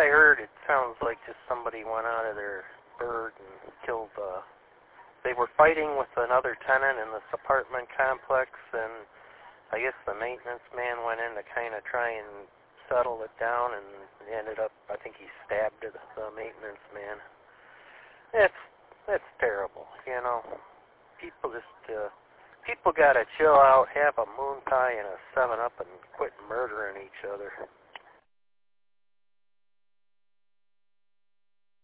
I heard, it sounds like just somebody went out of their bird and killed, they were fighting with another tenant in this apartment complex, and I guess the maintenance man went in to kind of try and settle it down, and ended up, I think he stabbed the maintenance man. That's terrible, you know. People just, people gotta chill out, have a moon pie and a 7-Up, and quit murdering each other.